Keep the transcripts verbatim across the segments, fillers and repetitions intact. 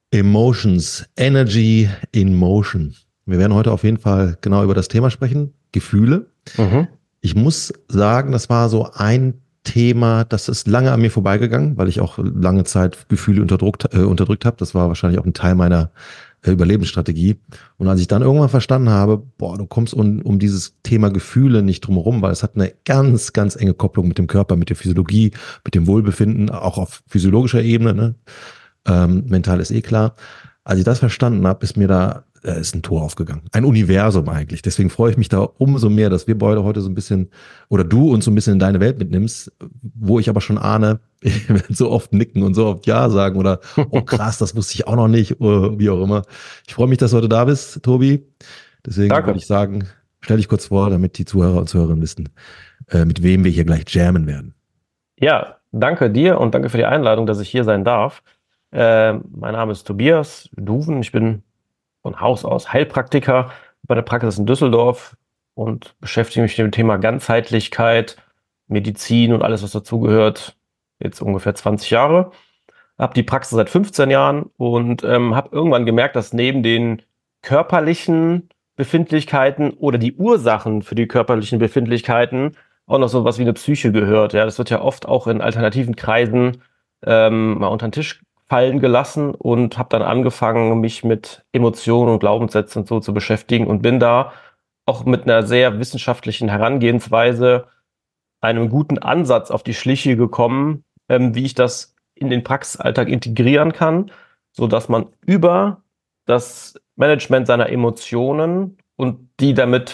Emotions, Energy in Motion. Wir werden heute auf jeden Fall genau über das Thema sprechen, Gefühle. Mhm. Ich muss sagen, das war so ein Thema, das ist lange an mir vorbeigegangen, weil ich auch lange Zeit Gefühle unterdrückt, äh, unterdrückt habe. Das war wahrscheinlich auch ein Teil meiner äh, Überlebensstrategie. Und als ich dann irgendwann verstanden habe, boah, du kommst um, um dieses Thema Gefühle nicht drum herum, weil es hat eine ganz, ganz enge Kopplung mit dem Körper, mit der Physiologie, mit dem Wohlbefinden, auch auf physiologischer Ebene, ne? Ähm, mental ist eh klar. Als ich das verstanden habe, ist mir da äh, ist ein Tor aufgegangen. Ein Universum eigentlich. Deswegen freue ich mich da umso mehr, dass wir beide heute so ein bisschen oder du uns so ein bisschen in deine Welt mitnimmst, wo ich aber schon ahne, ich werde so oft nicken und so oft Ja sagen oder oh krass, das wusste ich auch noch nicht, oder wie auch immer. Ich freue mich, dass du heute da bist, Tobi. Deswegen würde Danke. ich sagen, stell dich kurz vor, damit die Zuhörer und Zuhörerinnen wissen, äh, mit wem wir hier gleich jammen werden. Ja, danke dir und danke für die Einladung, dass ich hier sein darf. Äh, mein Name ist Tobias Duven. Ich bin von Haus aus Heilpraktiker bei der Praxis in Düsseldorf und beschäftige mich mit dem Thema Ganzheitlichkeit, Medizin und alles, was dazugehört, jetzt ungefähr zwanzig Jahre. Habe die Praxis seit fünfzehn Jahren und ähm, habe irgendwann gemerkt, dass neben den körperlichen Befindlichkeiten oder die Ursachen für die körperlichen Befindlichkeiten auch noch so was wie eine Psyche gehört. Ja, das wird ja oft auch in alternativen Kreisen ähm, mal unter den Tisch fallen gelassen und habe dann angefangen, mich mit Emotionen und Glaubenssätzen und so zu beschäftigen und bin da auch mit einer sehr wissenschaftlichen Herangehensweise, einem guten Ansatz auf die Schliche gekommen, ähm, wie ich das in den Praxisalltag integrieren kann, so dass man über das Management seiner Emotionen und die damit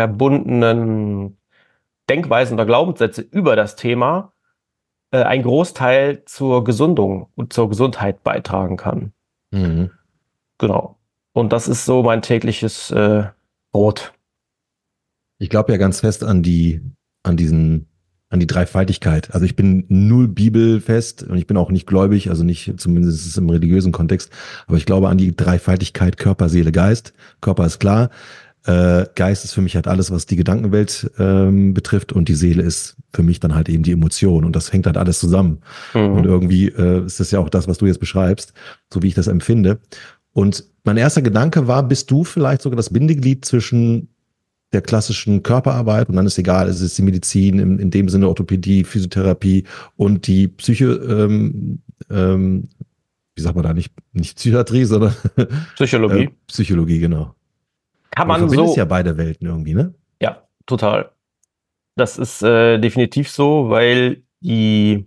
verbundenen Denkweisen oder Glaubenssätze über das Thema äh, einen Großteil zur Gesundung und zur Gesundheit beitragen kann. Mhm. Genau. Und das ist so mein tägliches äh, Brot. Ich glaube ja ganz fest an die, an diesen, an die Dreifaltigkeit. Also ich bin null bibelfest und ich bin auch nicht gläubig, also nicht zumindest im religiösen Kontext, aber ich glaube an die Dreifaltigkeit Körper, Seele, Geist. Körper ist klar. Äh, Geist ist für mich halt alles, was die Gedankenwelt ähm, betrifft und die Seele ist für mich dann halt eben die Emotion und das hängt halt alles zusammen. Und Mhm. irgendwie äh, ist das ja auch das, was du jetzt beschreibst, so wie ich das empfinde. Und mein erster Gedanke war, bist du vielleicht sogar das Bindeglied zwischen der klassischen Körperarbeit und dann ist egal, es ist die Medizin, in, in dem Sinne Orthopädie, Physiotherapie und die Psyche, ähm, ähm, wie sagt man da, nicht, nicht Psychiatrie, sondern äh, Psychologie. Psychologie, genau. Kann Aber du man verbindest ja so, beide Welten irgendwie, ne? ja, total. Das ist äh, definitiv so, weil die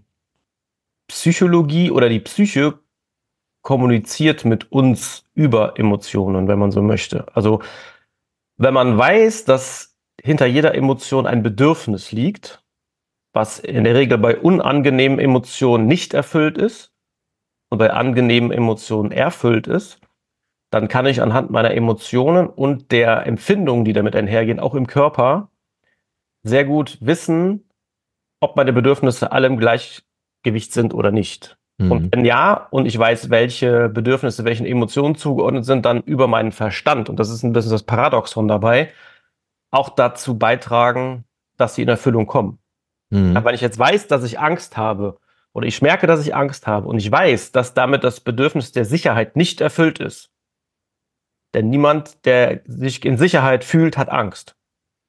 Psychologie oder die Psyche kommuniziert mit uns über Emotionen, wenn man so möchte. Also wenn man weiß, dass hinter jeder Emotion ein Bedürfnis liegt, was in der Regel bei unangenehmen Emotionen nicht erfüllt ist und bei angenehmen Emotionen erfüllt ist, dann kann ich anhand meiner Emotionen und der Empfindungen, die damit einhergehen, auch im Körper, sehr gut wissen, ob meine Bedürfnisse alle im Gleichgewicht sind oder nicht. Und Mhm. wenn ja, und ich weiß, welche Bedürfnisse welchen Emotionen zugeordnet sind, dann über meinen Verstand, und das ist ein bisschen das Paradoxon dabei, auch dazu beitragen, dass sie in Erfüllung kommen. Mhm. Aber wenn ich jetzt weiß, dass ich Angst habe, oder ich merke, dass ich Angst habe, und ich weiß, dass damit das Bedürfnis der Sicherheit nicht erfüllt ist, denn niemand, der sich in Sicherheit fühlt, hat Angst.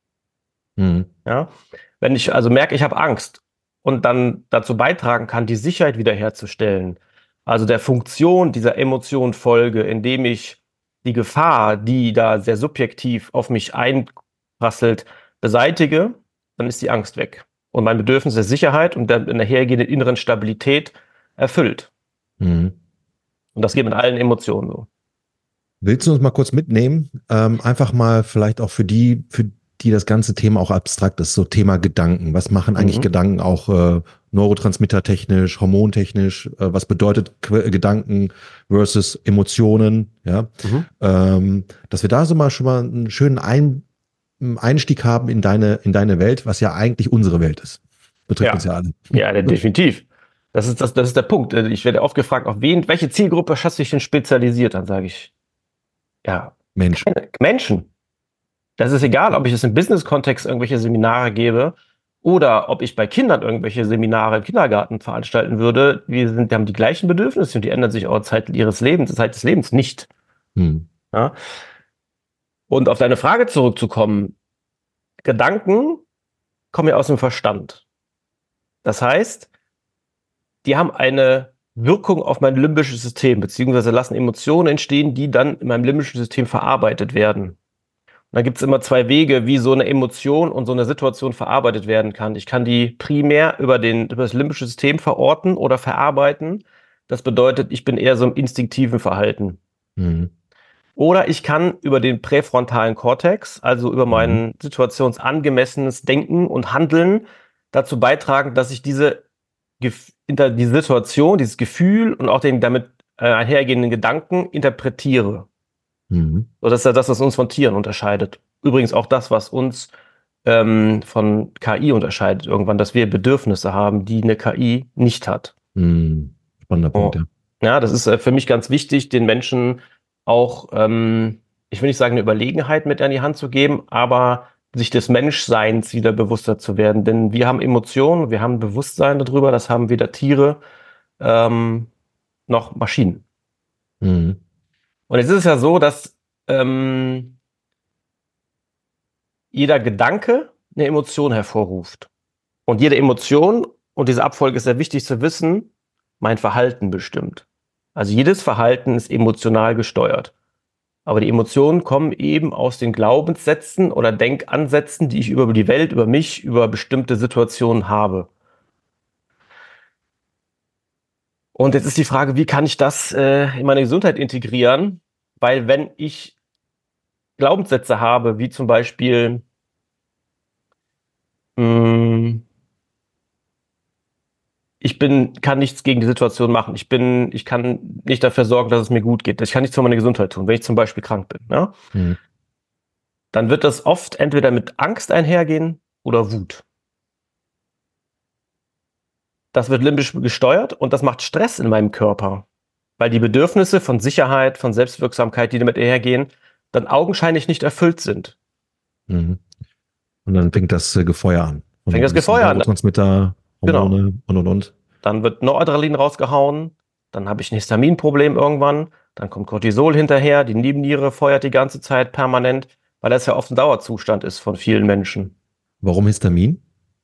Mhm. Ja? Wenn ich also merke, ich habe Angst und dann dazu beitragen kann, die Sicherheit wiederherzustellen, also der Funktion dieser Emotion folge, indem ich die Gefahr, die da sehr subjektiv auf mich einprasselt, beseitige, dann ist die Angst weg. Und mein Bedürfnis der Sicherheit und der einhergehenden inneren Stabilität erfüllt. Mhm. Und das geht mit allen Emotionen so. Willst du uns mal kurz mitnehmen? Ähm, einfach mal vielleicht auch für die, für die das ganze Thema auch abstrakt ist, so Thema Gedanken. Was machen eigentlich Mhm. Gedanken auch äh, neurotransmittertechnisch, hormontechnisch? Äh, was bedeutet Que- Gedanken versus Emotionen? Ja, Mhm. ähm, dass wir da so mal schon mal einen schönen Ein Einstieg haben in deine, in deine Welt, was ja eigentlich unsere Welt ist. Betrifft uns Ja, ja alle. ja, definitiv. Das ist, das, das ist der Punkt. Ich werde oft gefragt, auf wen, welche Zielgruppe hast du dich denn spezialisiert? Dann sage ich, ja, Mensch. keine Menschen. Das ist egal, ob ich es im Business-Kontext irgendwelche Seminare gebe oder ob ich bei Kindern irgendwelche Seminare im Kindergarten veranstalten würde, wir sind, wir haben die gleichen Bedürfnisse und die ändern sich auch Zeit ihres Lebens, Zeit des Lebens nicht. Hm. Ja? Und auf deine Frage zurückzukommen, Gedanken kommen ja aus dem Verstand. Das heißt, die haben eine Wirkung auf mein limbisches System, beziehungsweise lassen Emotionen entstehen, die dann in meinem limbischen System verarbeitet werden. Und da gibt es immer zwei Wege, wie so eine Emotion und so eine Situation verarbeitet werden kann. Ich kann die primär über, den, über das limbische System verorten oder verarbeiten. Das bedeutet, ich bin eher so im instinktiven Verhalten. Mhm. Oder ich kann über den präfrontalen Kortex, also über mein situationsangemessenes Denken und Handeln, dazu beitragen, dass ich diese, die Situation, dieses Gefühl und auch den damit äh, einhergehenden Gedanken interpretiere. Mhm. So, das ist ja das, was uns von Tieren unterscheidet. Übrigens auch das, was uns ähm, von K I unterscheidet irgendwann, dass wir Bedürfnisse haben, die eine K I nicht hat. Mhm. Spannender Punkt, Oh. ja. Ja, das ist äh, für mich ganz wichtig, den Menschen auch, ähm, ich will nicht sagen, eine Überlegenheit mit an die Hand zu geben, aber sich des Menschseins wieder bewusster zu werden. Denn wir haben Emotionen, wir haben Bewusstsein darüber, das haben weder Tiere ähm, noch Maschinen. Mhm. Und jetzt ist es ja so, dass ähm, jeder Gedanke eine Emotion hervorruft. Und jede Emotion, und diese Abfolge ist sehr wichtig zu wissen, mein Verhalten bestimmt. Also jedes Verhalten ist emotional gesteuert. Aber die Emotionen kommen eben aus den Glaubenssätzen oder Denkansätzen, die ich über die Welt, über mich, über bestimmte Situationen habe. Und jetzt ist die Frage, wie kann ich das äh, in meine Gesundheit integrieren? Weil wenn ich Glaubenssätze habe, wie zum Beispiel, mh, ich bin, kann nichts gegen die Situation machen. Ich bin, ich kann nicht dafür sorgen, dass es mir gut geht. Ich kann nichts für meine Gesundheit tun, wenn ich zum Beispiel krank bin. Ja? Mhm. Dann wird das oft entweder mit Angst einhergehen oder Wut. Das wird limbisch gesteuert und das macht Stress in meinem Körper, weil die Bedürfnisse von Sicherheit, von Selbstwirksamkeit, die damit einhergehen, dann augenscheinlich nicht erfüllt sind. Mhm. Und dann fängt das äh, Gefeuer an. Und Fängt die das gewissen Gefeuer an. Neurotransmitter, Genau. Hormone und und und. Dann wird Noradrenalin rausgehauen, dann habe ich ein Histaminproblem irgendwann, dann kommt Cortisol hinterher, die Nebenniere feuert die ganze Zeit permanent, weil das ja oft ein Dauerzustand ist von vielen Menschen. Warum Histamin?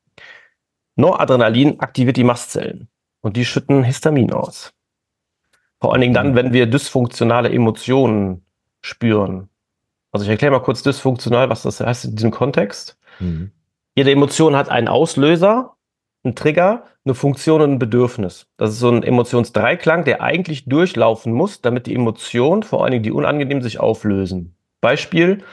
Noradrenalin aktiviert die Mastzellen und die schütten Histamin aus. Vor allen Dingen dann, wenn wir dysfunktionale Emotionen spüren. Also ich erkläre mal kurz dysfunktional, was das heißt in diesem Kontext. Mhm. Jede Emotion hat einen Auslöser, einen Trigger, eine Funktion und ein Bedürfnis. Das ist so ein Emotionsdreiklang, der eigentlich durchlaufen muss, damit die Emotionen, vor allen Dingen die unangenehm, sich auflösen. Beispiel,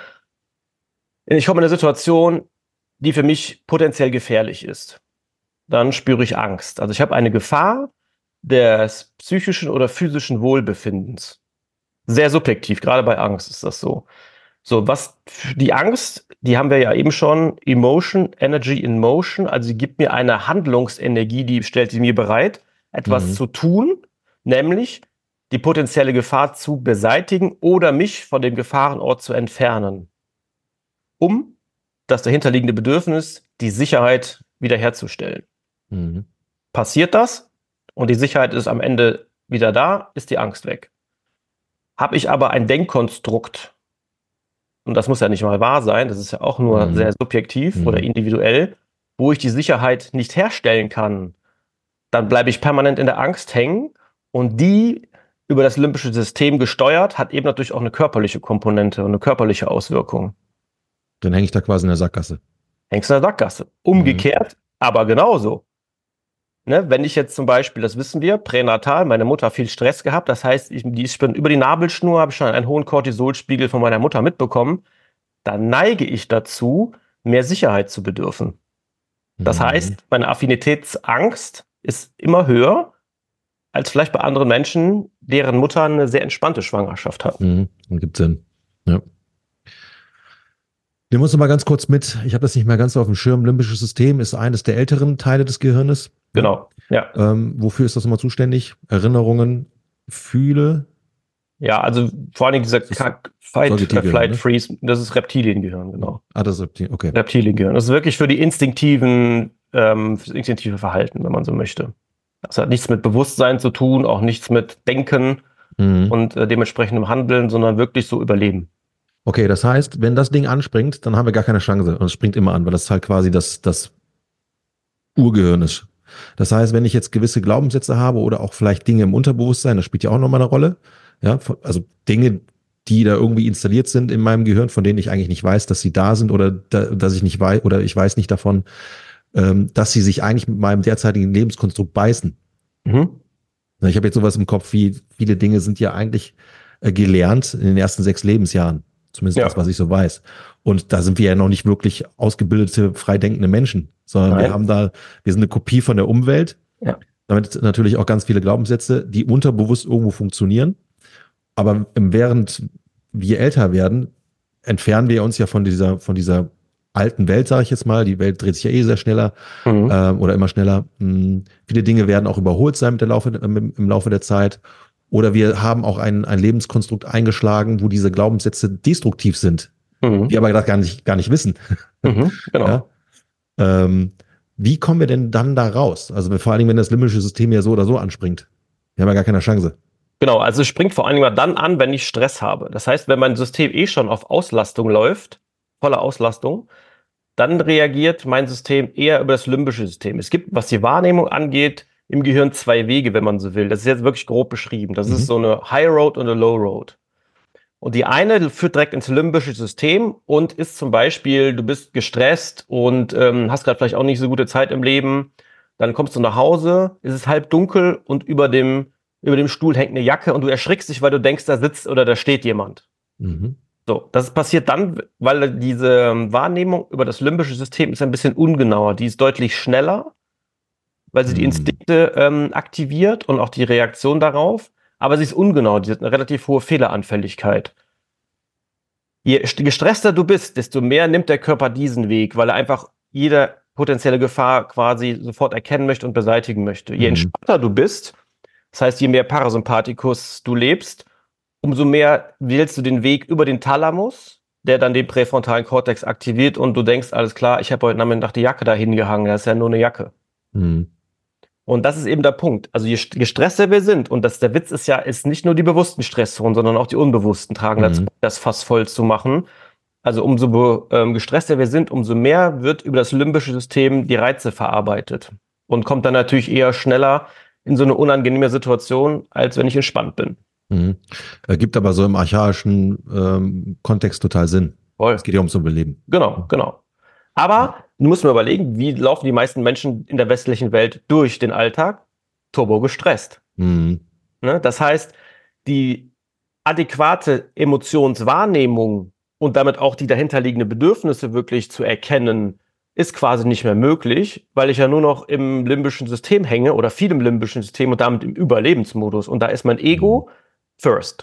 ich komme in eine Situation, die für mich potenziell gefährlich ist. Dann spüre ich Angst. Also ich habe eine Gefahr des psychischen oder physischen Wohlbefindens. Sehr subjektiv, gerade bei Angst ist das so. So, was die Angst, die haben wir ja eben schon, Emotion, Energy in Motion, also sie gibt mir eine Handlungsenergie, die stellt sie mir bereit, etwas Mhm. zu tun, nämlich die potenzielle Gefahr zu beseitigen oder mich von dem Gefahrenort zu entfernen, um das dahinterliegende Bedürfnis, die Sicherheit wiederherzustellen. Mhm. Passiert das und die Sicherheit ist am Ende wieder da, ist die Angst weg. Habe ich aber ein Denkkonstrukt, und das muss ja nicht mal wahr sein, das ist ja auch nur Mhm. sehr subjektiv Mhm. oder individuell, wo ich die Sicherheit nicht herstellen kann, dann bleibe ich permanent in der Angst hängen und die über das limbische System gesteuert, hat eben natürlich auch eine körperliche Komponente und eine körperliche Auswirkung. Dann hänge ich da quasi in der Sackgasse. Hängst in der Sackgasse. Umgekehrt, aber genauso. Ne, wenn ich jetzt zum Beispiel, das wissen wir, pränatal, meine Mutter hat viel Stress gehabt, das heißt, ich, die, ich bin über die Nabelschnur, habe ich schon einen hohen Cortisolspiegel von meiner Mutter mitbekommen, dann neige ich dazu, mehr Sicherheit zu bedürfen. Das Mhm. heißt, meine Affinitätsangst ist immer höher als vielleicht bei anderen Menschen, deren Mutter eine sehr entspannte Schwangerschaft hat. Mhm. Und gibt Sinn. Ja. Nehmen wir uns noch mal ganz kurz mit. Ich habe das nicht mehr ganz so auf dem Schirm. Limbisches System ist eines der älteren Teile des Gehirnes. Genau, ja. Ähm, wofür ist das immer zuständig? Erinnerungen, Fühle. Ja, also vor allen Dingen dieser Das ist Kack- Fight, äh, Säugetiergehirn, Flight, ne? Freeze, das ist Reptiliengehirn, genau. Ah, das ist okay. Reptiliengehirn. Das ist wirklich für die instinktiven ähm, fürs instinktive Verhalten, wenn man so möchte. Das hat nichts mit Bewusstsein zu tun, auch nichts mit Denken Mhm. und äh, dementsprechendem Handeln, sondern wirklich so Überleben. Okay, das heißt, wenn das Ding anspringt, dann haben wir gar keine Chance. Und es springt immer an, weil das halt quasi das, das Urgehirn ist. Das heißt, wenn ich jetzt gewisse Glaubenssätze habe oder auch vielleicht Dinge im Unterbewusstsein, das spielt ja auch nochmal eine Rolle. Ja, also Dinge, die da irgendwie installiert sind in meinem Gehirn, von denen ich eigentlich nicht weiß, dass sie da sind oder da, dass ich nicht weiß oder ich weiß nicht davon, ähm, dass sie sich eigentlich mit meinem derzeitigen Lebenskonstrukt beißen. Mhm. Ich habe jetzt sowas im Kopf wie, viele Dinge sind ja eigentlich äh, gelernt in den ersten sechs Lebensjahren. Zumindest das, Ja, was ich so weiß. Und da sind wir ja noch nicht wirklich ausgebildete, freidenkende Menschen, sondern wir nein. haben da, wir sind eine Kopie von der Umwelt. Ja. Damit natürlich auch ganz viele Glaubenssätze, die unterbewusst irgendwo funktionieren. Aber während wir älter werden, entfernen wir uns ja von dieser, von dieser alten Welt, sage ich jetzt mal. Die Welt dreht sich ja eh sehr schneller Mhm. ähm, oder immer schneller. Hm, viele Dinge werden auch überholt sein mit der Laufe, im, im Laufe der Zeit. Oder wir haben auch ein, ein Lebenskonstrukt eingeschlagen, wo diese Glaubenssätze destruktiv sind, Mhm. wir aber gerade gar nicht, gar nicht wissen. Mhm. Ja? Genau. Ähm, wie kommen wir denn dann da raus? Also vor allen Dingen, wenn das limbische System ja so oder so anspringt. Wir haben ja gar keine Chance. Genau, also es springt vor allen Dingen mal dann an, wenn ich Stress habe. Das heißt, wenn mein System eh schon auf Auslastung läuft, volle Auslastung, dann reagiert mein System eher über das limbische System. Es gibt, was die Wahrnehmung angeht, im Gehirn zwei Wege, wenn man so will. Das ist jetzt wirklich grob beschrieben. Das ist Mhm. so eine High Road und eine Low Road. Und die eine führt direkt ins limbische System und ist zum Beispiel, du bist gestresst und ähm, hast gerade vielleicht auch nicht so gute Zeit im Leben. Dann kommst du nach Hause, ist es halb dunkel und über dem, über dem Stuhl hängt eine Jacke und du erschrickst dich, weil du denkst, da sitzt oder da steht jemand. Mhm. So, das passiert dann, weil diese ähm, Wahrnehmung über das limbische System ist ein bisschen ungenauer. Die ist deutlich schneller, weil sie die Mhm. Instinkte ähm, aktiviert und auch die Reaktion darauf. Aber sie ist ungenau, die hat eine relativ hohe Fehleranfälligkeit. Je gestresster du bist, desto mehr nimmt der Körper diesen Weg, weil er einfach jede potenzielle Gefahr quasi sofort erkennen möchte und beseitigen möchte. Je Mhm. entspannter du bist, das heißt, je mehr Parasympathikus du lebst, umso mehr wählst du den Weg über den Thalamus, der dann den präfrontalen Kortex aktiviert und du denkst, alles klar, ich habe heute Nachmittag die Jacke da hingehangen, das ist ja nur eine Jacke. Mhm. Und das ist eben der Punkt. Also je gestresster wir sind, und das, der Witz ist ja, ist nicht nur die bewussten Stressoren, sondern auch die unbewussten tragen dazu, Mhm. das Fass voll zu machen. Also umso ähm, gestresster wir sind, umso mehr wird über das limbische System die Reize verarbeitet und kommt dann natürlich eher schneller in so eine unangenehme Situation, als wenn ich entspannt bin. Mhm. Ergibt aber so im archaischen ähm, Kontext total Sinn. Es Voll. geht ja ums Überleben. Genau, genau. Aber du musst mir überlegen, wie laufen die meisten Menschen in der westlichen Welt durch den Alltag? Turbo gestresst. Mhm. Ne? Das heißt, die adäquate Emotionswahrnehmung und damit auch die dahinterliegende Bedürfnisse wirklich zu erkennen, ist quasi nicht mehr möglich, weil ich ja nur noch im limbischen System hänge oder viel im limbischen System und damit im Überlebensmodus. Und da ist mein Mhm. Ego first.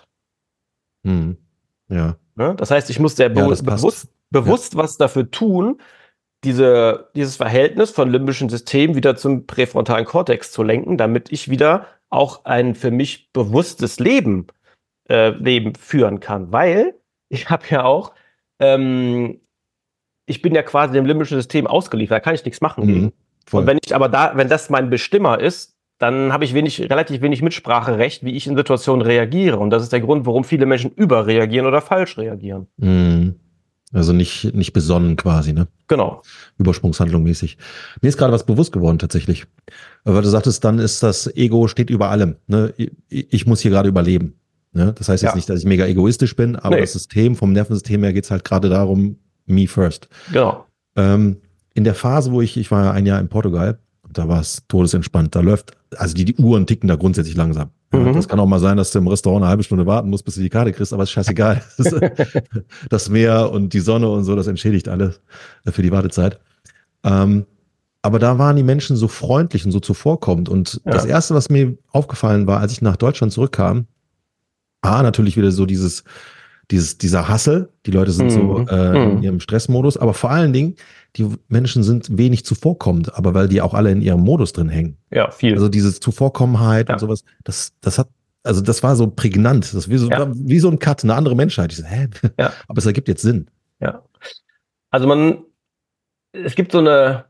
Mhm. Ja. Ne? Das heißt, ich muss sehr Ja, be das passt. bewusst, Ja. bewusst was dafür tun, diese, dieses Verhältnis von limbischen System wieder zum präfrontalen Kortex zu lenken, damit ich wieder auch ein für mich bewusstes Leben, äh, Leben führen kann. Weil ich habe ja auch, ähm, ich bin ja quasi dem limbischen System ausgeliefert, da kann ich nichts machen Mhm. gegen. Und Voll. wenn ich aber da, wenn das mein Bestimmer ist, dann habe ich wenig, relativ wenig Mitspracherecht, wie ich in Situationen reagiere. Und das ist der Grund, warum viele Menschen überreagieren oder falsch reagieren. Mhm. Also nicht, nicht besonnen quasi, ne? Genau. Übersprungshandlung mäßig. Mir ist gerade was bewusst geworden tatsächlich. Weil du sagtest, dann ist das Ego steht über allem. Ne? Ich, ich muss hier gerade überleben. Ne? Das heißt jetzt Ja. nicht, dass ich mega egoistisch bin, aber das Nee, System, vom Nervensystem her geht es halt gerade darum, me first. genau. Ähm, in der Phase, wo ich, ich war ja ein Jahr in Portugal, da war es todesentspannt. Da läuft, also die, die Uhren ticken da grundsätzlich langsam. Ja, das Mhm. kann auch mal sein, dass du im Restaurant eine halbe Stunde warten musst, bis du die Karte kriegst, aber ist scheißegal. Das, das Meer und die Sonne und so, das entschädigt alles für die Wartezeit. Ähm, aber da waren die Menschen so freundlich und so zuvorkommend. Und das Ja. Erste, was mir aufgefallen war, als ich nach Deutschland zurückkam, ah, natürlich wieder so dieses, dieses, dieser Hassel. Die Leute sind so Mhm. äh, in Mhm. ihrem Stressmodus, aber vor allen Dingen, die Menschen sind wenig zuvorkommend, aber weil die auch alle in ihrem Modus drin hängen. Ja, viel. Also diese Zuvorkommenheit und Ja. sowas, das, das hat, also das war so prägnant. Das ist wie so, Ja. wie so ein Cut, eine andere Menschheit. Ich so, hä? Ja. Aber es ergibt jetzt Sinn. Ja. Also man, es gibt so eine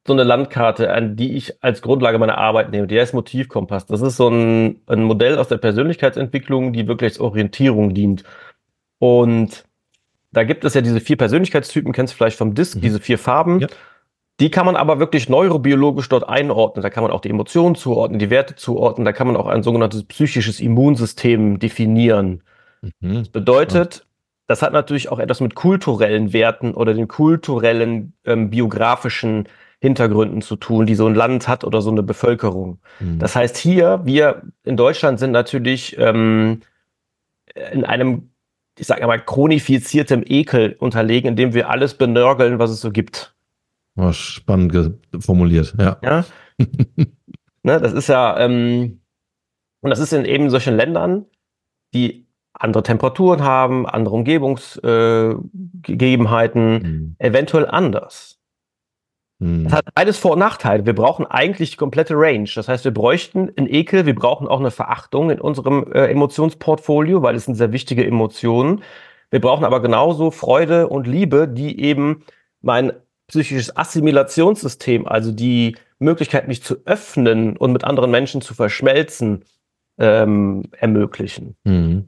so eine Landkarte, an die ich als Grundlage meiner Arbeit nehme. Der ist Motivkompass. Das ist so ein, ein Modell aus der Persönlichkeitsentwicklung, die wirklich als Orientierung dient. Und da gibt es ja diese vier Persönlichkeitstypen, kennst du vielleicht vom Disk, Mhm. diese vier Farben. Ja. Die kann man aber wirklich neurobiologisch dort einordnen. Da kann man auch die Emotionen zuordnen, die Werte zuordnen. Da kann man auch ein sogenanntes psychisches Immunsystem definieren. Mhm. Das bedeutet, das hat natürlich auch etwas mit kulturellen Werten oder den kulturellen ähm, biografischen Hintergründen zu tun, die so ein Land hat oder so eine Bevölkerung. Mhm. Das heißt hier, wir in Deutschland sind natürlich ähm, in einem, ich sage mal, chronifiziertem Ekel unterlegen, indem wir alles benörgeln, was es so gibt. Oh, spannend formuliert, ja. Ja, ne, das ist ja, ähm, und das ist in eben solchen Ländern, die andere Temperaturen haben, andere Umgebungsgegebenheiten, Mhm. eventuell anders. Mhm. Das hat beides Vor- und Nachteile. Wir brauchen eigentlich die komplette Range. Das heißt, wir bräuchten einen Ekel, wir brauchen auch eine Verachtung in unserem äh, Emotionsportfolio, weil es sind sehr wichtige Emotionen. Wir brauchen aber genauso Freude und Liebe, die eben mein psychisches Assimilationssystem, also die Möglichkeit, mich zu öffnen und mit anderen Menschen zu verschmelzen, ähm, ermöglichen. Mhm.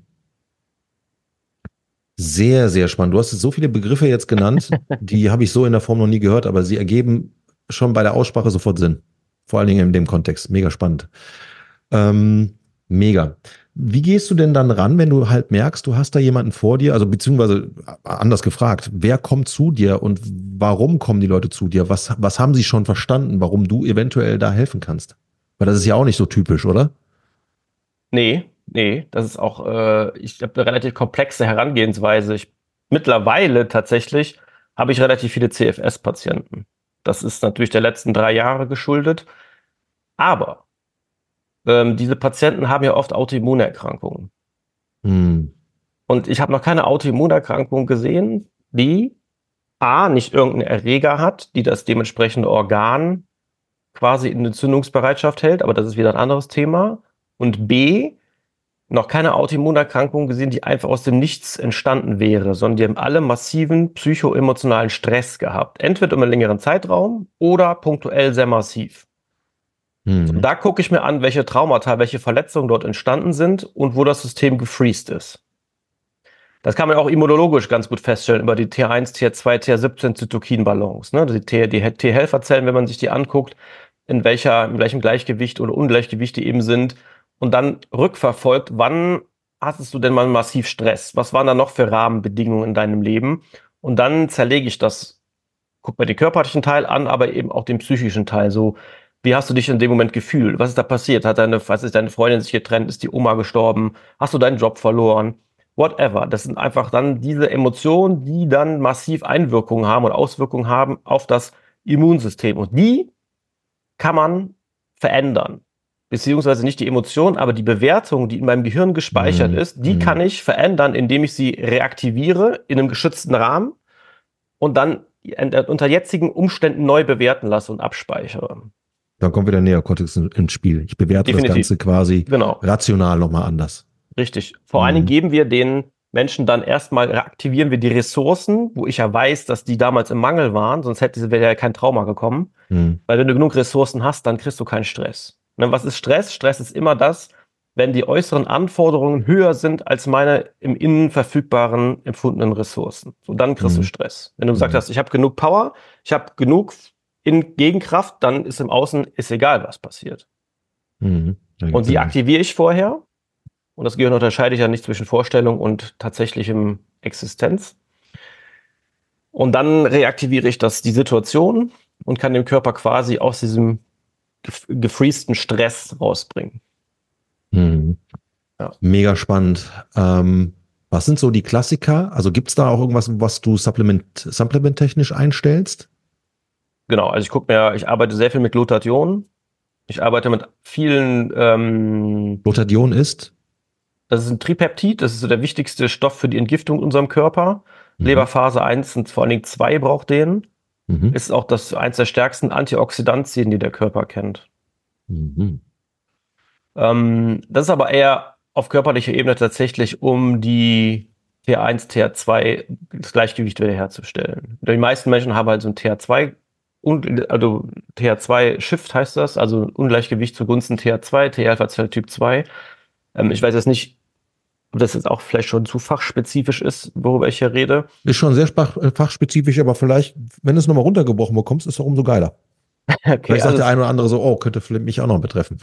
Sehr, sehr spannend. Du hast jetzt so viele Begriffe jetzt genannt, die habe ich so in der Form noch nie gehört, aber sie ergeben schon bei der Aussprache sofort Sinn. Vor allen Dingen in dem Kontext. Mega spannend. Ähm, mega. Wie gehst du denn dann ran, wenn du halt merkst, du hast da jemanden vor dir, also beziehungsweise anders gefragt, wer kommt zu dir und warum kommen die Leute zu dir? Was, was haben sie schon verstanden, warum du eventuell da helfen kannst? Weil das ist ja auch nicht so typisch, oder? Nee, nee, das ist auch, äh, ich habe eine relativ komplexe Herangehensweise. Ich, mittlerweile tatsächlich habe ich relativ viele C F S-Patienten. Das ist natürlich der letzten drei Jahre geschuldet. Aber ähm, diese Patienten haben ja oft Autoimmunerkrankungen. Hm. Und ich habe noch keine Autoimmunerkrankung gesehen, die A, nicht irgendeinen Erreger hat, die das dementsprechende Organ quasi in Entzündungsbereitschaft hält, aber das ist wieder ein anderes Thema. Und B, noch keine Autoimmunerkrankung gesehen, die einfach aus dem Nichts entstanden wäre, sondern die haben alle massiven psychoemotionalen Stress gehabt. Entweder über einen längeren Zeitraum oder punktuell sehr massiv. Und Hm. da gucke ich mir an, welche Traumata, welche Verletzungen dort entstanden sind und wo das System gefreezed ist. Das kann man auch immunologisch ganz gut feststellen über die T eins, T zwei, T siebzehn Zytokinbalance. Ne? Die T, die T-Helferzellen, wenn man sich die anguckt, in welcher, in welchem Gleichgewicht oder Ungleichgewicht die eben sind und dann rückverfolgt, wann hattest du denn mal massiv Stress? Was waren da noch für Rahmenbedingungen in deinem Leben? Und dann zerlege ich das, guck mir den körperlichen Teil an, aber eben auch den psychischen Teil. So, wie hast du dich in dem Moment gefühlt? Was ist da passiert? Hat deine, was ist deine Freundin sich getrennt? Ist die Oma gestorben? Hast du deinen Job verloren? Whatever. Das sind einfach dann diese Emotionen, die dann massiv Einwirkungen haben und Auswirkungen haben auf das Immunsystem. Und die kann man verändern. Beziehungsweise nicht die Emotion, aber die Bewertung, die in meinem Gehirn gespeichert Hm. ist, die Hm. kann ich verändern, indem ich sie reaktiviere in einem geschützten Rahmen und dann unter jetzigen Umständen neu bewerten lasse und abspeichere. Dann kommt wieder Neokortex ins Spiel. Ich bewerte Definitiv. das Ganze quasi Genau. rational nochmal anders. Richtig. Vor allen Dingen geben wir den Menschen dann erstmal, reaktivieren wir die Ressourcen, wo ich ja weiß, dass die damals im Mangel waren, sonst hätte wäre ja kein Trauma gekommen. Hm. Weil wenn du genug Ressourcen hast, dann kriegst du keinen Stress. Ne, was ist Stress? Stress ist immer das, wenn die äußeren Anforderungen höher sind als meine im Innen verfügbaren empfundenen Ressourcen. So, dann kriegst Hm. du Stress. Wenn du gesagt Hm. hast, ich habe genug Power, ich habe genug in Gegenkraft, dann ist im Außen ist egal, was passiert. Hm. Und die aktiviere ich vorher. Und das Gehirn unterscheide ich ja nicht zwischen Vorstellung und tatsächlichem Existenz. Und dann reaktiviere ich das, die Situation und kann den Körper quasi aus diesem gef gefreesten Stress rausbringen. Hm. Ja. Mega spannend. Ähm, was sind so die Klassiker? Also gibt es da auch irgendwas, was du supplement, supplementtechnisch einstellst? Genau, also ich gucke mir, ich arbeite sehr viel mit Glutathion. Ich arbeite mit vielen, ähm, Glutathion ist? das ist ein Tripeptid, das ist so der wichtigste Stoff für die Entgiftung in unserem Körper. Mhm. Leberphase eins und vor allen Dingen zwei braucht den. Mhm. Ist auch das eins der stärksten Antioxidantien, die der Körper kennt. Mhm. Ähm, das ist aber eher auf körperlicher Ebene tatsächlich, um die T eins, T zwei, das Gleichgewicht wiederherzustellen. Die meisten Menschen haben halt so einen T zwei un, also T H zwei Shift heißt das, also Ungleichgewicht zugunsten T H zwei, T-Helferzelle Typ zwei. Ähm, ich weiß jetzt nicht, ob das jetzt auch vielleicht schon zu fachspezifisch ist, worüber ich hier rede. Ist schon sehr fachspezifisch, aber vielleicht, wenn du es nochmal runtergebrochen bekommst, ist es umso geiler. Okay, vielleicht sagt also der es, eine oder andere so, oh, könnte mich auch noch betreffen.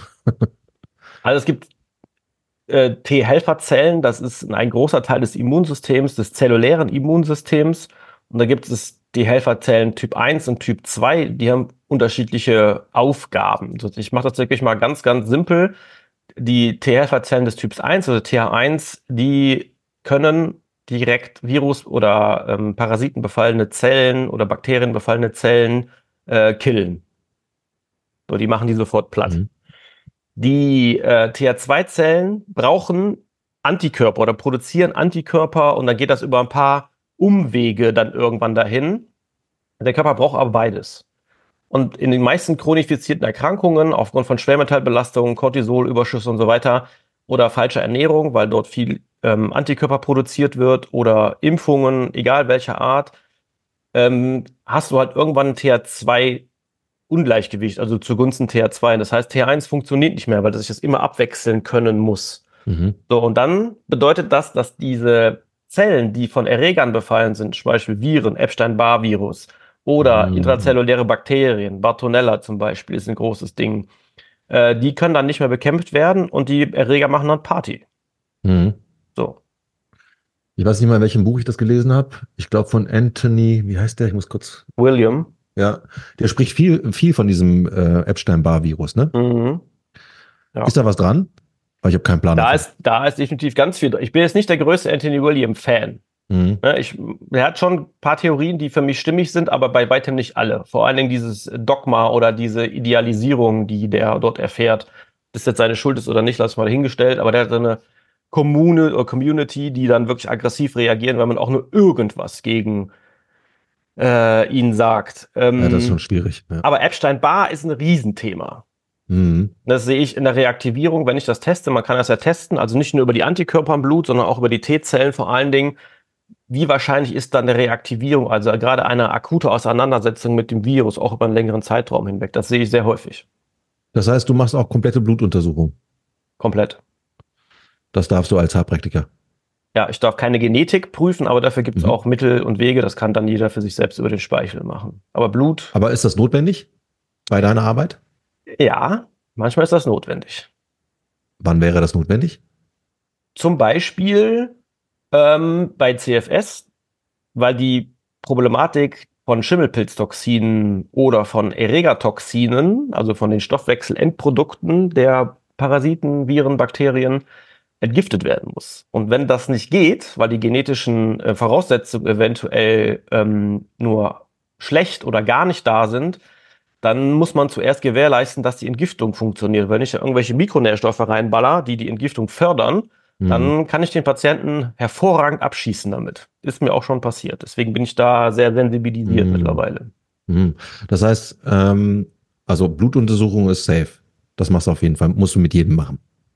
also es gibt äh, T-Helferzellen, das ist ein großer Teil des Immunsystems, des zellulären Immunsystems. Und da gibt es die Helferzellen Typ eins und Typ zwei, die haben unterschiedliche Aufgaben. Also ich mache das wirklich mal ganz, ganz simpel. Die T-Helferzellen des Typs eins, also T H eins, die können direkt Virus- oder ähm, Parasiten befallene Zellen oder Bakterien befallene Zellen äh, killen. So, die machen die sofort platt. Mhm. Die äh, T H zwei Zellen brauchen Antikörper oder produzieren Antikörper und dann geht das über ein paar Umwege dann irgendwann dahin. Der Körper braucht aber beides. Und in den meisten chronifizierten Erkrankungen, aufgrund von Schwermetallbelastungen, Cortisolüberschüsse und so weiter, oder falscher Ernährung, weil dort viel ähm, Antikörper produziert wird, oder Impfungen, egal welcher Art, ähm, hast du halt irgendwann ein T H zwei Ungleichgewicht, also zugunsten T H zwei. Das heißt, T H eins funktioniert nicht mehr, weil das sich das immer abwechseln können muss. Mhm. So, und dann bedeutet das, dass diese Zellen, die von Erregern befallen sind, zum Beispiel Viren, Epstein-Barr-Virus oder Mhm. intrazelluläre Bakterien, Bartonella zum Beispiel ist ein großes Ding, äh, die können dann nicht mehr bekämpft werden und die Erreger machen dann Party. Mhm. So, Ich weiß nicht mal, in welchem Buch ich das gelesen habe. Ich glaube von Anthony, wie heißt der? Ich muss kurz. William. Ja, der spricht viel, viel von diesem äh, Epstein-Barr-Virus, ne? Mhm. Ja. Ist da was dran? Weil ich habe keinen Plan Da davon. ist, da ist definitiv ganz viel. Ich bin jetzt nicht der größte Anthony William-Fan. Mhm. Ne, ich, er hat schon ein paar Theorien, die für mich stimmig sind, aber bei weitem nicht alle. Vor allen Dingen dieses Dogma oder diese Idealisierung, die der dort erfährt. Dass jetzt seine Schuld ist oder nicht, lass mal dahingestellt. Aber der hat so eine Kommune oder Community, die dann wirklich aggressiv reagieren, wenn man auch nur irgendwas gegen äh, ihn sagt. Ja, das ist schon Ähm, schwierig. Ja. aber Epstein-Barr ist ein Riesenthema. Mhm. Das sehe ich in der Reaktivierung, wenn ich das teste. Man kann das ja testen, also nicht nur über die Antikörper im Blut, sondern auch über die T-Zellen vor allen Dingen. Wie wahrscheinlich ist dann eine Reaktivierung, also gerade eine akute Auseinandersetzung mit dem Virus, auch über einen längeren Zeitraum hinweg? Das sehe ich sehr häufig. Das heißt, du machst auch komplette Blutuntersuchung. Komplett. Das darfst du als Heilpraktiker. Ja, ich darf keine Genetik prüfen, aber dafür gibt es Mhm. auch Mittel und Wege. Das kann dann jeder für sich selbst über den Speichel machen. Aber Blut, Aber ist das notwendig bei deiner Arbeit? ja, manchmal ist das notwendig. Wann wäre das notwendig? Zum Beispiel ähm, bei C F S, weil die Problematik von Schimmelpilztoxinen oder von Erregertoxinen, also von den Stoffwechselendprodukten der Parasiten, Viren, Bakterien, entgiftet werden muss. Und wenn das nicht geht, weil die genetischen äh, Voraussetzungen eventuell ähm, nur schlecht oder gar nicht da sind, dann muss man zuerst gewährleisten, dass die Entgiftung funktioniert. Wenn ich da irgendwelche Mikronährstoffe reinballer, die die Entgiftung fördern, Mhm. dann kann ich den Patienten hervorragend abschießen damit. Ist mir auch schon passiert. Deswegen bin ich da sehr sensibilisiert Mhm. mittlerweile. Mhm. Das heißt, ähm, also Blutuntersuchung ist safe. Das machst du auf jeden Fall. Musst du mit jedem machen.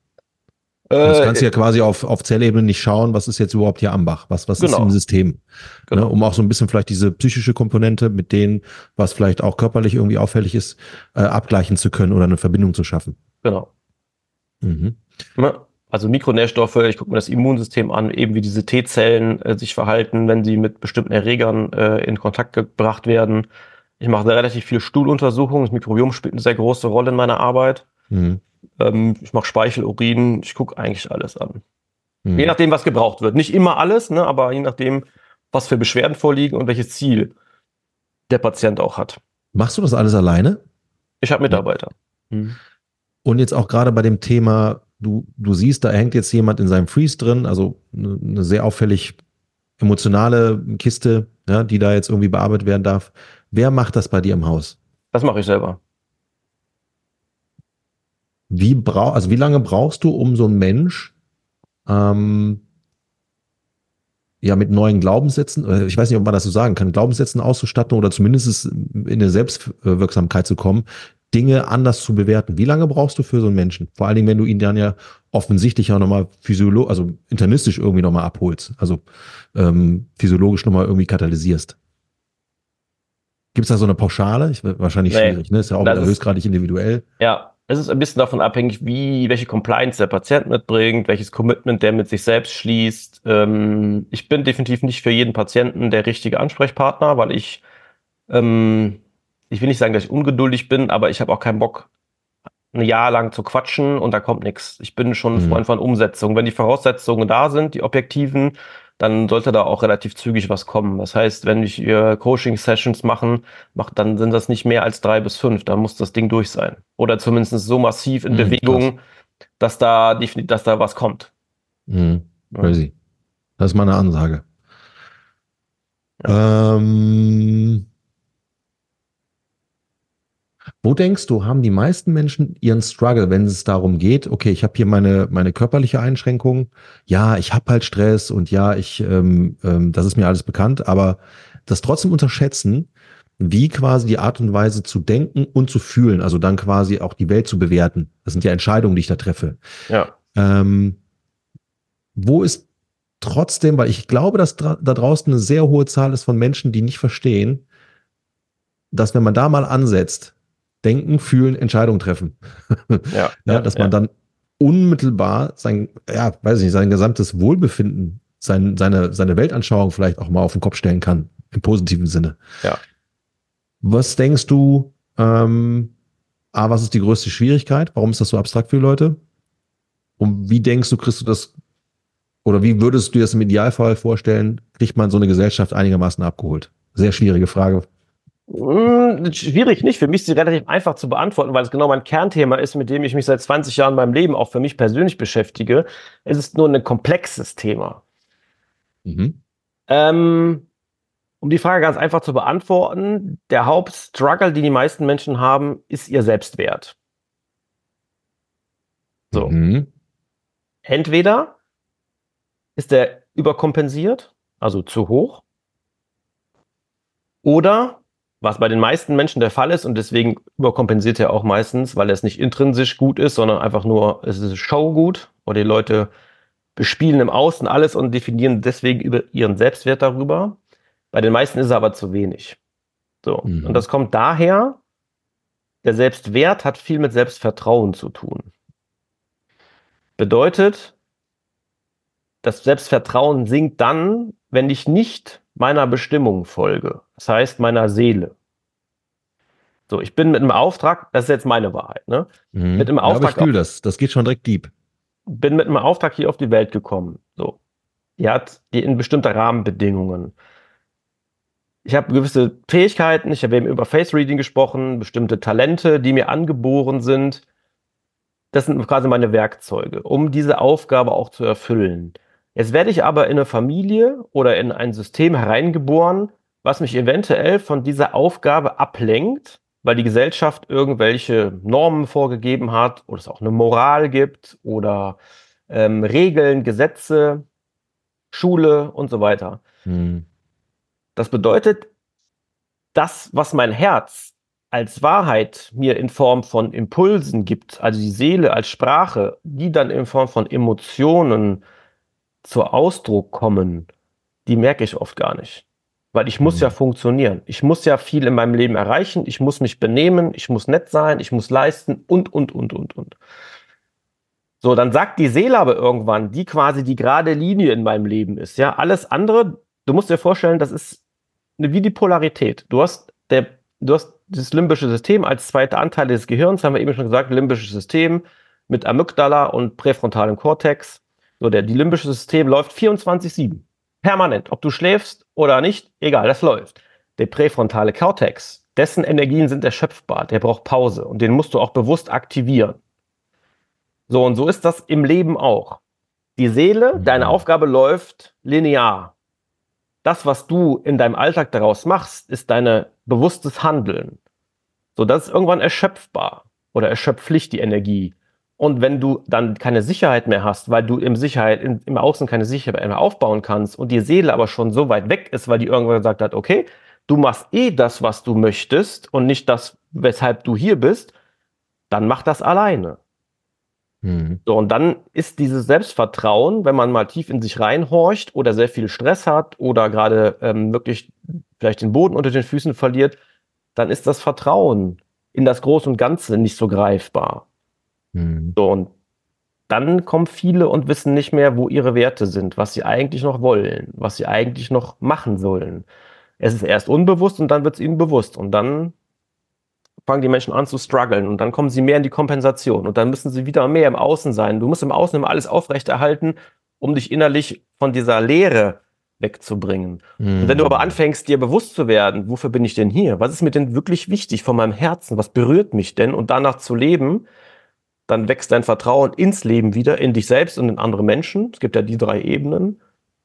Sonst kannst du Äh, ja quasi auf, auf Zellebene nicht schauen, was ist jetzt überhaupt hier am Bach, was, was ist im genau, System. Ne, genau, um auch so ein bisschen vielleicht diese psychische Komponente mit denen, was vielleicht auch körperlich irgendwie auffällig ist, äh, abgleichen zu können oder eine Verbindung zu schaffen. genau. Mhm. Ne? Also Mikronährstoffe, ich gucke mir das Immunsystem an, eben wie diese T-Zellen äh, sich verhalten, wenn sie mit bestimmten Erregern äh, in Kontakt gebracht werden. Ich mache da relativ viel Stuhluntersuchungen. Das Mikrobiom spielt eine sehr große Rolle in meiner Arbeit. Mhm. Ähm, ich mache Speichel, Urin, ich gucke eigentlich alles an. Je Mhm. nachdem, was gebraucht wird. Nicht immer alles, ne, aber je nachdem, was für Beschwerden vorliegen und welches Ziel der Patient auch hat. Machst du das alles alleine? Ich habe Nee. Mitarbeiter. Mhm. Und jetzt auch gerade bei dem Thema, du, du siehst, da hängt jetzt jemand in seinem Freeze drin, also eine, eine sehr auffällig emotionale Kiste, ja, die da jetzt irgendwie bearbeitet werden darf. Wer macht das bei dir im Haus? Das mache ich selber. Wie brau also wie lange brauchst du, um so einen Mensch ähm, ja mit neuen Glaubenssätzen, äh, ich weiß nicht, ob man das so sagen kann, Glaubenssätzen auszustatten oder zumindest in eine Selbstwirksamkeit zu kommen, Dinge anders zu bewerten? Wie lange brauchst du für so einen Menschen? Vor allen Dingen, wenn du ihn dann ja offensichtlich auch nochmal physiologisch, also internistisch irgendwie nochmal abholst, also ähm, physiologisch nochmal irgendwie katalysierst. Gibt es da so eine Pauschale? Ich, wahrscheinlich Nee, schwierig, ne? Ist ja auch das wieder ist, höchstgradig individuell. ja, es ist ein bisschen davon abhängig, wie, welche Compliance der Patient mitbringt, welches Commitment der mit sich selbst schließt. Ähm, ich bin definitiv nicht für jeden Patienten der richtige Ansprechpartner, weil ich, ähm, ich will nicht sagen, dass ich ungeduldig bin, aber ich habe auch keinen Bock, ein Jahr lang zu quatschen und da kommt nichts. Ich bin schon ein Mhm. Freund von Umsetzung. Wenn die Voraussetzungen da sind, die objektiven, dann sollte da auch relativ zügig was kommen. Das heißt, wenn ich äh, Coaching-Sessions machen, mach, dann sind das nicht mehr als drei bis fünf. Dann muss das Ding durch sein. Oder zumindest so massiv in Mhm, krass. Bewegung, dass da, defini- dass da was kommt. Mhm. Ja. Crazy. Das ist mal eine Ansage. Ja. Ähm, Wo denkst du, haben die meisten Menschen ihren Struggle, wenn es darum geht, okay, ich habe hier meine, meine körperliche Einschränkung, ja, ich habe halt Stress und ja, ich, ähm, ähm, das ist mir alles bekannt, aber das trotzdem unterschätzen, wie quasi die Art und Weise zu denken und zu fühlen, also dann quasi auch die Welt zu bewerten. Das sind ja Entscheidungen, die ich da treffe. Ja. Ähm, Wo ist trotzdem, weil ich glaube, dass dra da draußen eine sehr hohe Zahl ist von Menschen, die nicht verstehen, dass wenn man da mal ansetzt, denken, fühlen, Entscheidungen treffen, Ja. ja, Ja. dass man Ja. dann unmittelbar sein, ja, weiß ich nicht, sein gesamtes Wohlbefinden, sein, seine, seine Weltanschauung vielleicht auch mal auf den Kopf stellen kann, im positiven Sinne. Ja. Was denkst du, ähm, A, was ist die größte Schwierigkeit? Warum ist das so abstrakt für die Leute? Und wie denkst du, kriegst du das, oder wie würdest du dir das im Idealfall vorstellen, kriegt man so eine Gesellschaft einigermaßen abgeholt? Sehr schwierige Frage. Hm, schwierig nicht. Für mich ist sie relativ einfach zu beantworten, weil es genau mein Kernthema ist, mit dem ich mich seit zwanzig Jahren in meinem Leben auch für mich persönlich beschäftige. Es ist nur ein komplexes Thema. Mhm. Ähm, um die Frage ganz einfach zu beantworten, der Hauptstruggle, den die meisten Menschen haben, ist ihr Selbstwert. So. Mhm. Entweder ist er überkompensiert, also zu hoch, oder, was bei den meisten Menschen der Fall ist, und deswegen überkompensiert er auch meistens, weil es nicht intrinsisch gut ist, sondern einfach nur, es ist Show gut, oder die Leute bespielen im Außen alles und definieren deswegen über ihren Selbstwert darüber. Bei den meisten ist es aber zu wenig. So. Und Mhm. das kommt daher, der Selbstwert hat viel mit Selbstvertrauen zu tun. Bedeutet, das Selbstvertrauen sinkt dann, wenn ich nicht meiner Bestimmung folge. Das heißt, meiner Seele. So, ich bin mit einem Auftrag, das ist jetzt meine Wahrheit, ne? Mit Mhm. einem Ja, aber ich Auftrag, fühle das. Das geht schon direkt deep. bin mit einem Auftrag hier auf die Welt gekommen. So. Die hat die in bestimmter Rahmenbedingungen. Ich habe gewisse Fähigkeiten, ich habe eben über Face Reading gesprochen, bestimmte Talente, die mir angeboren sind. Das sind quasi meine Werkzeuge, um diese Aufgabe auch zu erfüllen. Jetzt werde ich aber in eine Familie oder in ein System hereingeboren, was mich eventuell von dieser Aufgabe ablenkt, weil die Gesellschaft irgendwelche Normen vorgegeben hat oder es auch eine Moral gibt oder ähm, Regeln, Gesetze, Schule und so weiter. Mhm. Das bedeutet, das, was mein Herz als Wahrheit mir in Form von Impulsen gibt, also die Seele als Sprache, die dann in Form von Emotionen zu Ausdruck kommen, die merke ich oft gar nicht. Weil ich muss ja Mhm. funktionieren. Ich muss ja viel in meinem Leben erreichen. Ich muss mich benehmen. Ich muss nett sein. Ich muss leisten und, und, und, und, und. So, dann sagt die Seele aber irgendwann, die quasi die gerade Linie in meinem Leben ist. Ja, alles andere, du musst dir vorstellen, das ist eine, wie die Polarität. Du hast, der, du hast das limbische System als zweiter Anteil des Gehirns, haben wir eben schon gesagt, limbisches System mit Amygdala und präfrontalem Kortex. So, der, die limbische System läuft vierundzwanzig sieben. Permanent. Ob du schläfst oder nicht, egal, das läuft. Der präfrontale Kortex, dessen Energien sind erschöpfbar, der braucht Pause und den musst du auch bewusst aktivieren. So, und so ist das im Leben auch. Die Seele, deine Mhm. Aufgabe läuft linear. Das, was du in deinem Alltag daraus machst, ist dein bewusstes Handeln. So, das ist irgendwann erschöpfbar oder erschöpflich die Energie. Und wenn du dann keine Sicherheit mehr hast, weil du im Sicherheit, in, im Außen keine Sicherheit mehr aufbauen kannst und die Seele aber schon so weit weg ist, weil die irgendwann gesagt hat, okay, du machst eh das, was du möchtest und nicht das, weshalb du hier bist, dann mach das alleine. Mhm. So, und dann ist dieses Selbstvertrauen, wenn man mal tief in sich reinhorcht oder sehr viel Stress hat oder gerade ähm, wirklich vielleicht den Boden unter den Füßen verliert, dann ist das Vertrauen in das Große und Ganze nicht so greifbar. Mhm. So, und dann kommen viele und wissen nicht mehr, wo ihre Werte sind, was sie eigentlich noch wollen, was sie eigentlich noch machen sollen. Es ist erst unbewusst und dann wird es ihnen bewusst. Und dann fangen die Menschen an zu strugglen und dann kommen sie mehr in die Kompensation und dann müssen sie wieder mehr im Außen sein. Du musst im Außen immer alles aufrechterhalten, um dich innerlich von dieser Leere wegzubringen. Mhm. Und wenn du aber anfängst, dir bewusst zu werden, wofür bin ich denn hier? Was ist mir denn wirklich wichtig von meinem Herzen? Was berührt mich denn? Und danach zu leben, dann wächst dein Vertrauen ins Leben wieder, in dich selbst und in andere Menschen. Es gibt ja die drei Ebenen.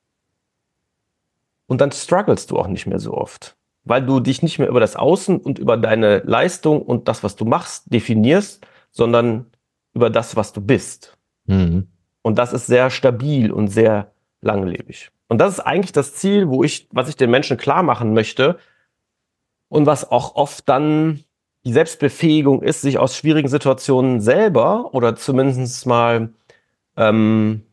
Und dann strugglest du auch nicht mehr so oft, weil du dich nicht mehr über das Außen und über deine Leistung und das, was du machst, definierst, sondern über das, was du bist. Mhm. Und das ist sehr stabil und sehr langlebig. Und das ist eigentlich das Ziel, wo ich, was ich den Menschen klar machen möchte und was auch oft dann die Selbstbefähigung ist, sich aus schwierigen Situationen selber oder zumindest mal ähm,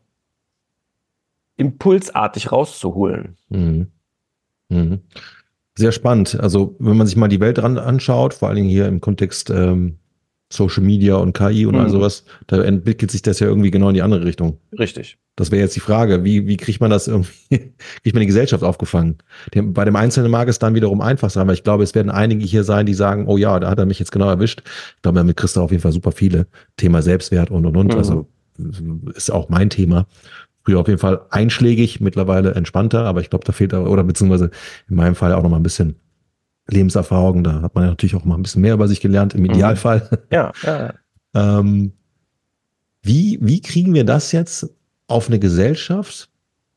impulsartig rauszuholen. Mhm. Mhm. Sehr spannend. Also wenn man sich mal die Welt dran anschaut, vor allen Dingen hier im Kontext ähm, Social Media und K I und all Mhm. sowas, da entwickelt sich das ja irgendwie genau in die andere Richtung. Richtig. Das wäre jetzt die Frage, wie, wie kriegt man das irgendwie, kriegt man die Gesellschaft aufgefangen? Dem, bei dem Einzelnen mag es dann wiederum einfach sein, weil ich glaube, es werden einige hier sein, die sagen, oh ja, da hat er mich jetzt genau erwischt. Ich glaube, damit kriegst du auf jeden Fall super viele. Thema Selbstwert und, und, und. Mhm. Also ist auch mein Thema. Früher auf jeden Fall einschlägig, mittlerweile entspannter, aber ich glaube, da fehlt, oder beziehungsweise in meinem Fall auch noch mal ein bisschen Lebenserfahrung. Da hat man ja natürlich auch mal ein bisschen mehr über sich gelernt, im Idealfall. Ja, ja. ähm, wie, wie kriegen wir das jetzt auf eine Gesellschaft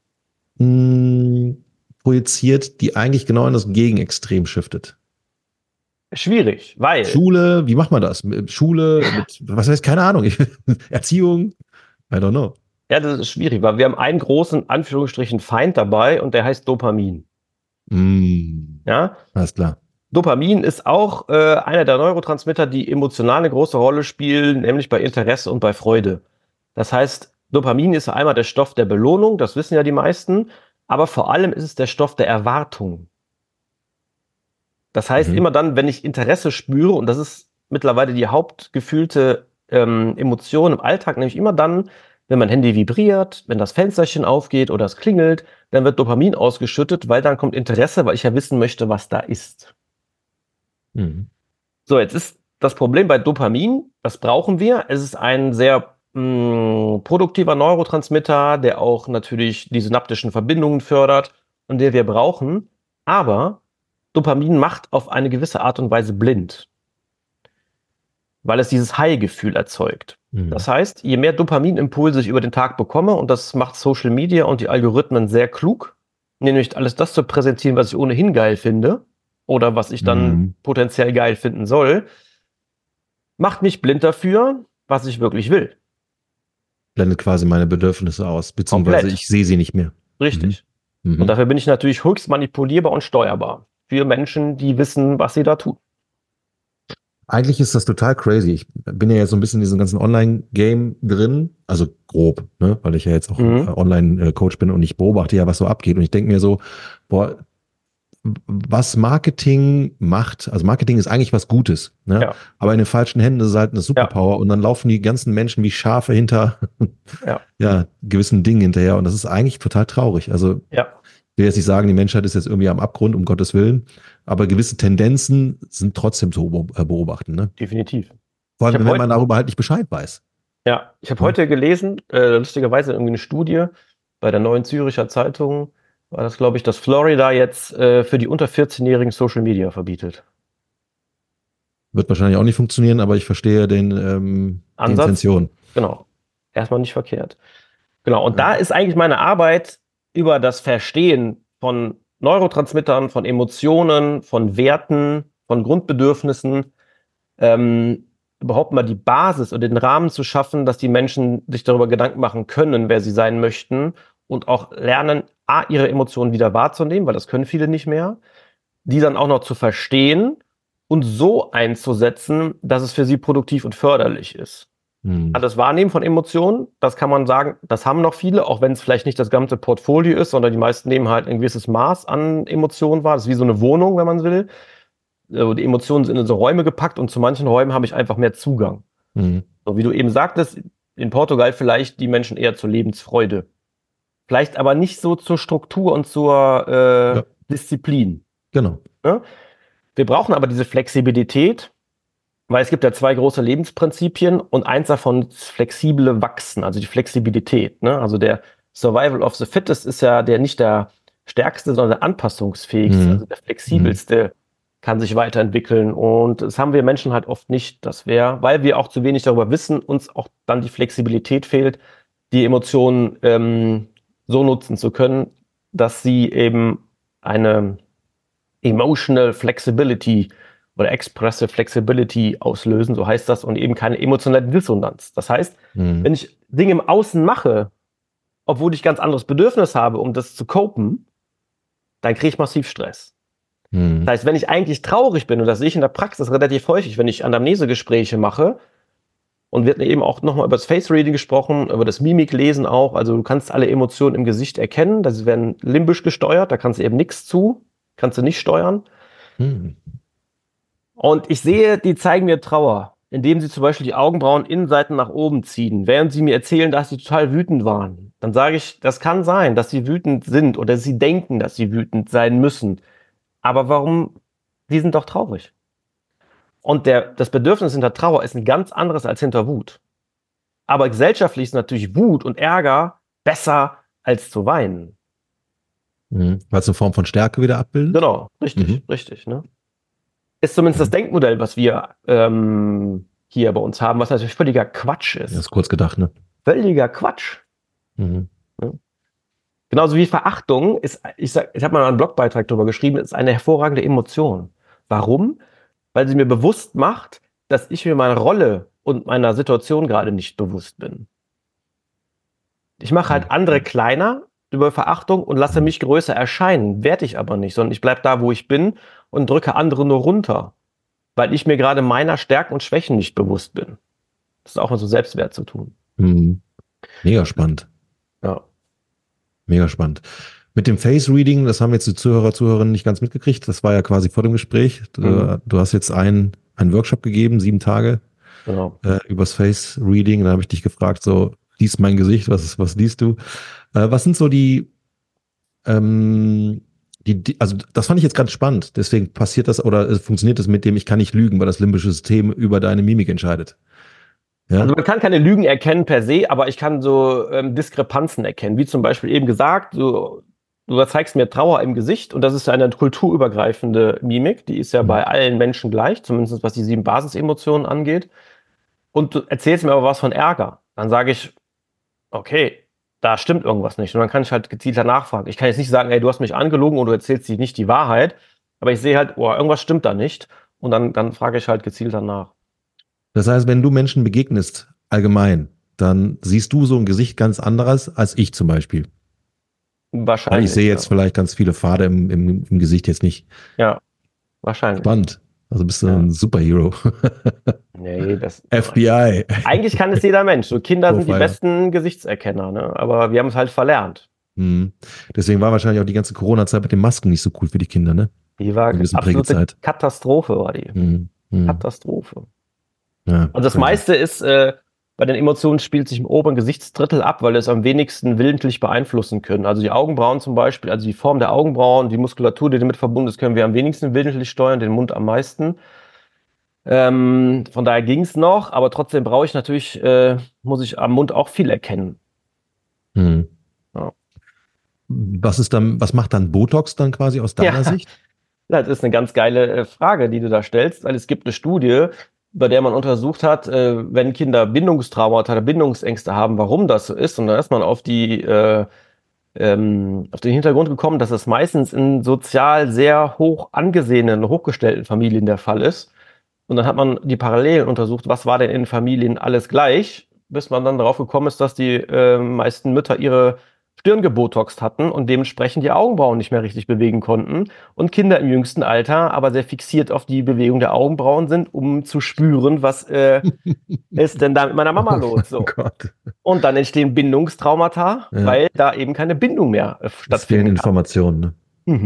mh, projiziert, die eigentlich genau in das Gegenextrem shiftet? Schwierig, weil Schule, wie macht man das? Mit Schule, mit, was heißt, keine Ahnung, Erziehung, I don't know. ja, das ist schwierig, weil wir haben einen großen, Anführungsstrichen, Feind dabei und der heißt Dopamin. Mm, Ja? alles klar. Dopamin ist auch äh, einer der Neurotransmitter, die emotional eine große Rolle spielen, nämlich bei Interesse und bei Freude. Das heißt, Dopamin ist einmal der Stoff der Belohnung, das wissen ja die meisten, aber vor allem ist es der Stoff der Erwartung. Das heißt, Mhm. immer dann, wenn ich Interesse spüre, und das ist mittlerweile die hauptgefühlte ähm, Emotion im Alltag, nämlich immer dann, wenn mein Handy vibriert, wenn das Fensterchen aufgeht oder es klingelt, dann wird Dopamin ausgeschüttet, weil dann kommt Interesse, weil ich ja wissen möchte, was da ist. Mhm. So, jetzt ist das Problem bei Dopamin, das brauchen wir. Es ist ein sehr mh, produktiver Neurotransmitter, der auch natürlich die synaptischen Verbindungen fördert und der wir brauchen. Aber Dopamin macht auf eine gewisse Art und Weise blind, weil es dieses High-Gefühl erzeugt. Mhm. Das heißt, je mehr Dopaminimpulse ich über den Tag bekomme, und das macht Social Media und die Algorithmen sehr klug, nämlich alles das zu präsentieren, was ich ohnehin geil finde oder was ich dann Mhm. potenziell geil finden soll, macht mich blind dafür, was ich wirklich will. Blendet quasi meine Bedürfnisse aus, beziehungsweise Komplett. ich sehe sie nicht mehr. Richtig. Mhm. Und dafür bin ich natürlich höchst manipulierbar und steuerbar für Menschen, die wissen, was sie da tun. Eigentlich ist das total crazy. Ich bin ja jetzt so ein bisschen in diesem ganzen Online-Game drin, also grob, ne? Weil ich ja jetzt auch Mhm. äh, Online-Coach bin und ich beobachte ja, was so abgeht. Und ich denke mir so, boah, was Marketing macht, also Marketing ist eigentlich was Gutes, ne? Ja. Aber in den falschen Händen ist es halt eine Superpower und dann laufen die ganzen Menschen wie Schafe hinter Ja. ja, gewissen Dingen hinterher und das ist eigentlich total traurig. Also Ja. ich will jetzt nicht sagen, die Menschheit ist jetzt irgendwie am Abgrund, um Gottes Willen, aber gewisse Tendenzen sind trotzdem zu beobachten, ne? Definitiv. Vor Ich allem, hab wenn heut- man darüber halt nicht Bescheid weiß. Ja, ich habe Ja. heute gelesen, äh, lustigerweise irgendwie eine Studie bei der Neuen Züricher Zeitung, war das, glaube ich, dass Florida jetzt äh, für die unter vierzehn-Jährigen Social Media verbietet. Wird wahrscheinlich auch nicht funktionieren, aber ich verstehe den, ähm, die Ansatz. Intention. Genau. Erstmal nicht verkehrt. Genau. Und Ja. da ist eigentlich meine Arbeit über das Verstehen von Neurotransmittern, von Emotionen, von Werten, von Grundbedürfnissen, ähm, überhaupt mal die Basis oder den Rahmen zu schaffen, dass die Menschen sich darüber Gedanken machen können, wer sie sein möchten und auch lernen, A, ihre Emotionen wieder wahrzunehmen, weil das können viele nicht mehr, die dann auch noch zu verstehen und so einzusetzen, dass es für sie produktiv und förderlich ist. Hm. Also das Wahrnehmen von Emotionen, das kann man sagen, das haben noch viele, auch wenn es vielleicht nicht das ganze Portfolio ist, sondern die meisten nehmen halt ein gewisses Maß an Emotionen wahr. Das ist wie so eine Wohnung, wenn man will. äh, die Emotionen sind in so Räume gepackt und zu manchen Räumen habe ich einfach mehr Zugang. Mhm. So wie du eben sagtest, in Portugal vielleicht die Menschen eher zur Lebensfreude. Vielleicht aber nicht so zur Struktur und zur äh, Ja, Disziplin. genau. Ne? Wir brauchen aber diese Flexibilität, weil es gibt ja zwei große Lebensprinzipien und eins davon ist flexible Wachsen, also die Flexibilität. Ne? Also der Survival of the Fittest ist ja der nicht der stärkste, sondern der anpassungsfähigste, Mhm. also der flexibelste kann sich weiterentwickeln. Und das haben wir Menschen halt oft nicht. Das wäre, weil wir auch zu wenig darüber wissen, uns auch dann die Flexibilität fehlt, die Emotionen ähm, so nutzen zu können, dass sie eben eine Emotional Flexibility oder Expressive Flexibility auslösen, so heißt das, und eben keine emotionale Dissonanz. Das heißt, Mhm. wenn ich Dinge im Außen mache, obwohl ich ganz anderes Bedürfnis habe, um das zu copen, dann kriege ich massiv Stress. Mhm. Das heißt, wenn ich eigentlich traurig bin, und das sehe ich in der Praxis relativ häufig, wenn ich Anamnesegespräche mache, und wird eben auch nochmal über das Face Reading gesprochen, über das Mimiklesen auch, also du kannst alle Emotionen im Gesicht erkennen, das werden limbisch gesteuert, da kannst du eben nichts zu, kannst du nicht steuern. Mhm. Und ich sehe, die zeigen mir Trauer, indem sie zum Beispiel die Augenbrauen Innenseiten nach oben ziehen, während sie mir erzählen, dass sie total wütend waren. Dann sage ich, das kann sein, dass sie wütend sind oder sie denken, dass sie wütend sein müssen. Aber warum? Die sind doch traurig. Und der, das Bedürfnis hinter Trauer ist ein ganz anderes als hinter Wut. Aber gesellschaftlich ist natürlich Wut und Ärger besser als zu weinen. Mhm. Weil es eine Form von Stärke wieder abbildet? Genau, richtig, Mhm. richtig. Ne? Ist zumindest das Denkmodell, was wir ähm, hier bei uns haben, was natürlich völliger Quatsch ist. Das ist kurz gedacht, ne? Völliger Quatsch. Mhm. Ne? Genauso wie Verachtung ist, ich sag, ich habe mal einen Blogbeitrag darüber geschrieben, ist eine hervorragende Emotion. Warum? Weil sie mir bewusst macht, dass ich mir meiner Rolle und meiner Situation gerade nicht bewusst bin. Ich mache halt andere kleiner über Verachtung und lasse mich größer erscheinen, werde ich aber nicht, sondern ich bleibe da, wo ich bin und drücke andere nur runter, weil ich mir gerade meiner Stärken und Schwächen nicht bewusst bin. Das ist auch mit so Selbstwert zu tun. Mhm. Mega spannend. Ja. Mega spannend. Mit dem Face Reading, das haben jetzt die Zuhörer, Zuhörerinnen nicht ganz mitgekriegt. Das war ja quasi vor dem Gespräch. Du, Mhm. du hast jetzt einen, einen Workshop gegeben, sieben Tage Genau. äh, übers Face Reading. Da habe ich dich gefragt, so, lies mein Gesicht, was, was liest du? Äh, was sind so die, ähm, die, die, also das fand ich jetzt ganz spannend. Deswegen passiert das oder äh, funktioniert das mit dem, ich kann nicht lügen, weil das limbische System über deine Mimik entscheidet. Ja? Also man kann keine Lügen erkennen per se, aber ich kann so ähm, Diskrepanzen erkennen, wie zum Beispiel eben gesagt, du, du zeigst mir Trauer im Gesicht und das ist eine kulturübergreifende Mimik, die ist ja bei allen Menschen gleich, zumindest was die sieben Basisemotionen angeht. Und du erzählst mir aber was von Ärger. Dann sage ich, okay, da stimmt irgendwas nicht. Und dann kann ich halt gezielter nachfragen. Ich kann jetzt nicht sagen, ey, du hast mich angelogen oder du erzählst dir nicht die Wahrheit, aber ich sehe halt, oh, irgendwas stimmt da nicht. Und dann, dann frage ich halt gezielter nach. Das heißt, wenn du Menschen begegnest, allgemein, dann siehst du so ein Gesicht ganz anderes als ich zum Beispiel. Wahrscheinlich. Weil ich sehe jetzt ja. vielleicht ganz viele Pfade im, im, im Gesicht jetzt nicht. Ja, wahrscheinlich. Spannend. Also bist du Ja. ein Superhero. Nee, das. F B I. Eigentlich kann es jeder Mensch. So Kinder sind die Profiler. besten Gesichtserkenner, ne? Aber wir haben es halt verlernt. Hm. Deswegen war wahrscheinlich auch die ganze Corona-Zeit mit den Masken nicht so cool für die Kinder, ne? Die war Ein bisschen absolute Prägezeit. Katastrophe, war die. Hm. Hm. Katastrophe. Ja, Und das meiste ist, äh, bei den Emotionen spielt sich im oberen Gesichtsdrittel ab, weil wir es am wenigsten willentlich beeinflussen können. Also die Augenbrauen zum Beispiel, also die Form der Augenbrauen, die Muskulatur, die damit verbunden ist, können wir am wenigsten willentlich steuern, den Mund am meisten. Ähm, von daher ging es noch, aber trotzdem brauche ich natürlich, äh, muss ich am Mund auch viel erkennen. Hm. Ja. Was ist dann, was macht dann Botox dann quasi aus deiner Ja. Sicht? Das ist eine ganz geile äh, Frage, die du da stellst, weil es gibt eine Studie, bei der man untersucht hat, äh, wenn Kinder Bindungstraumata oder Bindungsängste haben, warum das so ist. Und da ist man auf die äh, ähm, auf den Hintergrund gekommen, dass es meistens in sozial sehr hoch angesehenen, hochgestellten Familien der Fall ist. Und dann hat man die Parallelen untersucht, was war denn in Familien alles gleich, bis man dann darauf gekommen ist, dass die äh, meisten Mütter ihre Stirn gebotoxt hatten und dementsprechend die Augenbrauen nicht mehr richtig bewegen konnten und Kinder im jüngsten Alter aber sehr fixiert auf die Bewegung der Augenbrauen sind, um zu spüren, was äh, ist denn da mit meiner Mama los? So. Oh Gott. Und dann entstehen Bindungstraumata, Ja. weil da eben keine Bindung mehr äh, Es fehlen stattfindet. Informationen, ne? Mhm.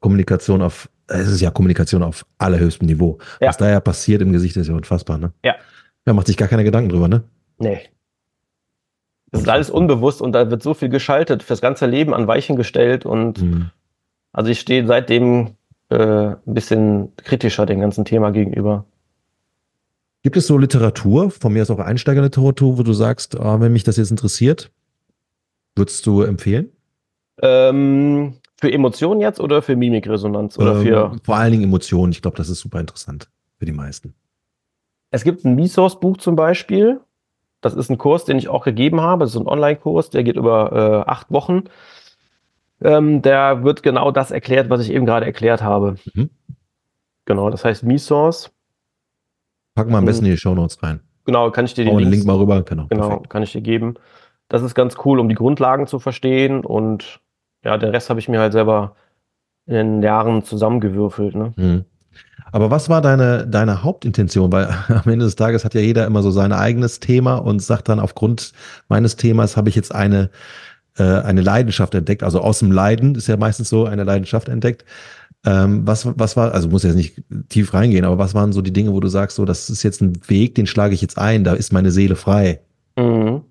Kommunikation auf, es ist ja Kommunikation auf allerhöchstem Niveau. Ja. Was da ja passiert im Gesicht, ist ja unfassbar, ne? Ja. Ja, macht sich gar keine Gedanken drüber, ne? Nee. Das ist alles unbewusst und da wird so viel geschaltet, fürs ganze Leben an Weichen gestellt und Mhm. also ich stehe seitdem äh, ein bisschen kritischer dem ganzen Thema gegenüber. Gibt es so Literatur, von mir aus auch Einsteigerliteratur, wo du sagst, ah, wenn mich das jetzt interessiert, würdest du empfehlen? Ähm, für Emotionen jetzt oder für Mimikresonanz oder Ähm, für. vor allen Dingen Emotionen. Ich glaube, das ist super interessant für die meisten. Es gibt ein Misos-Buch zum Beispiel. Das ist ein Kurs, den ich auch gegeben habe. Das ist ein Online-Kurs, der geht über äh, acht Wochen. Ähm, der wird genau das erklärt, was ich eben gerade erklärt habe. Mhm. Genau, das heißt Misos. Packen wir am besten in die Shownotes rein. Genau, kann ich dir den Hau den Links, Link mal rüber. Genau, genau, perfekt. kann ich dir geben. Das ist ganz cool, um die Grundlagen zu verstehen und ja, den Rest habe ich mir halt selber in den Jahren zusammengewürfelt, ne? Mhm. Aber was war deine, deine Hauptintention? Weil am Ende des Tages hat ja jeder immer so sein eigenes Thema und sagt dann, aufgrund meines Themas habe ich jetzt eine, äh, eine Leidenschaft entdeckt. Also aus dem Leiden ist ja meistens so eine Leidenschaft entdeckt. Ähm, was, was war, also muss jetzt nicht tief reingehen, aber was waren so die Dinge, wo du sagst, so, das ist jetzt ein Weg, den schlage ich jetzt ein, da ist meine Seele frei? Mhm.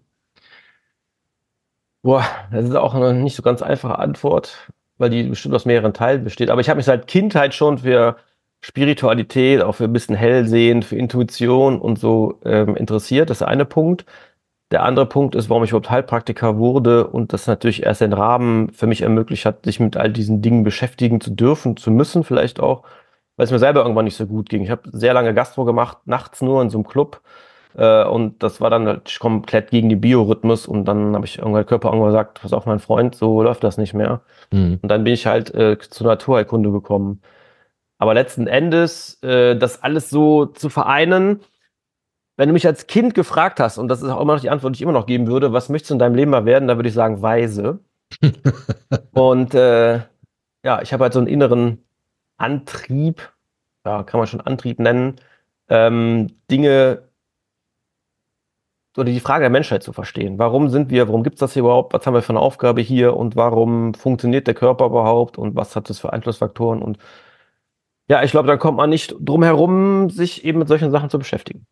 Boah, das ist auch eine nicht so ganz einfache Antwort, weil die bestimmt aus mehreren Teilen besteht. Aber ich habe mich seit Kindheit schon für Spiritualität, auch für ein bisschen Hellsehen, für Intuition und so ähm, interessiert. Das ist der eine Punkt. Der andere Punkt ist, warum ich überhaupt Heilpraktiker wurde und das natürlich erst den Rahmen für mich ermöglicht hat, sich mit all diesen Dingen beschäftigen zu dürfen, zu müssen vielleicht auch, weil es mir selber irgendwann nicht so gut ging. Ich habe sehr lange Gastro gemacht, nachts nur in so einem Club. Äh, und das war dann halt komplett gegen den Biorhythmus. Und dann habe ich irgendwann Körper irgendwann gesagt, pass auf, mein Freund, so läuft das nicht mehr. Mhm. Und dann bin ich halt äh, zur Naturheilkunde gekommen. Aber letzten Endes, äh, das alles so zu vereinen, wenn du mich als Kind gefragt hast, und das ist auch immer noch die Antwort, die ich immer noch geben würde, was möchtest du in deinem Leben mal werden, dann würde ich sagen, weise. Und äh, ja, ich habe halt so einen inneren Antrieb, ja, kann man schon Antrieb nennen, ähm, Dinge oder die Frage der Menschheit zu verstehen. Warum sind wir, warum gibt es das hier überhaupt, was haben wir für eine Aufgabe hier und warum funktioniert der Körper überhaupt und was hat das für Einflussfaktoren und ja, ich glaube, da kommt man nicht drum herum, sich eben mit solchen Sachen zu beschäftigen.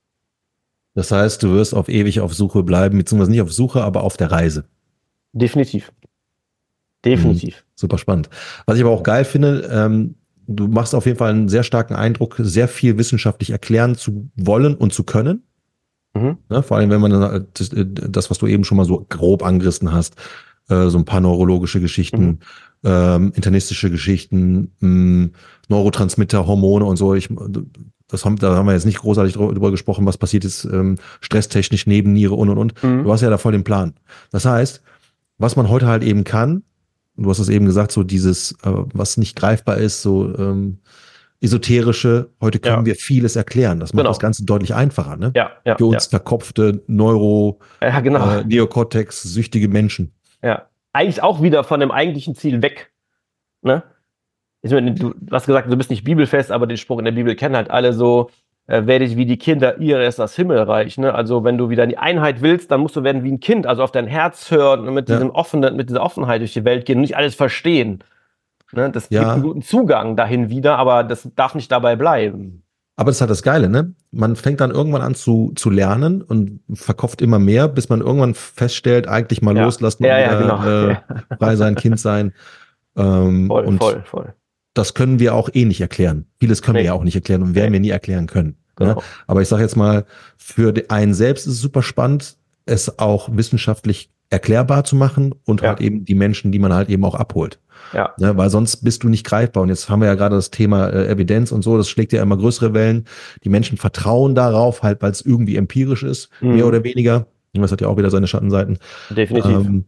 Das heißt, du wirst auf ewig auf Suche bleiben, beziehungsweise nicht auf Suche, aber auf der Reise. Definitiv. Mhm. Definitiv. Super spannend. Was ich aber auch geil finde, ähm, du machst auf jeden Fall einen sehr starken Eindruck, sehr viel wissenschaftlich erklären zu wollen und zu können. Mhm. Ne? Vor allem, wenn man dann das, das, was du eben schon mal so grob angerissen hast, äh, so ein paar neurologische Geschichten, Mhm. ähm, internistische Geschichten, mh, Neurotransmitter, Hormone und so. Ich, das haben, da haben wir jetzt nicht großartig drüber gesprochen, was passiert ist, ähm, stresstechnisch, Nebenniere und und und. Mhm. Du hast ja da voll den Plan. Das heißt, was man heute halt eben kann, du hast es eben gesagt, so dieses, äh, was nicht greifbar ist, so ähm, esoterische, heute können Ja. wir vieles erklären. Das macht Genau. das Ganze deutlich einfacher, ne? Ja, ja, Für uns ja. verkopfte Neuro, Ja, genau. äh, Neokortex, süchtige Menschen. Ja. Eigentlich auch wieder von dem eigentlichen Ziel weg. Ne? Ich meine, du hast gesagt, du bist nicht bibelfest, aber den Spruch in der Bibel kennen halt alle so, äh, werde ich wie die Kinder ihres das Himmelreich. Ne? Also wenn du wieder in die Einheit willst, dann musst du werden wie ein Kind, also auf dein Herz hören und mit Ja. diesem offenen, mit dieser Offenheit durch die Welt gehen und nicht alles verstehen. Ne? Das Ja. gibt einen guten Zugang dahin wieder, aber das darf nicht dabei bleiben. Aber das ist halt das Geile, ne? Man fängt dann irgendwann an zu, zu lernen und verkopft immer mehr, bis man irgendwann feststellt, eigentlich mal Ja. loslassen Ja, und ja, wieder genau. äh, Ja. frei sein, Kind sein. Ähm, Voll, und voll, voll. das können wir auch eh nicht erklären. Vieles können Nee. wir ja auch nicht erklären und werden Nee. wir nie erklären können. Ne? Genau. Aber ich sage jetzt mal, für den einen selbst ist es super spannend, es auch wissenschaftlich erklärbar zu machen und Ja. halt eben die Menschen, die man halt eben auch abholt. Ja. Ne? Weil sonst bist du nicht greifbar. Und jetzt haben wir ja gerade das Thema äh, Evidenz und so, das schlägt ja immer größere Wellen. Die Menschen vertrauen darauf, halt, weil es irgendwie empirisch ist, Mhm. mehr oder weniger. Und das hat ja auch wieder seine Schattenseiten. Definitiv. Ähm,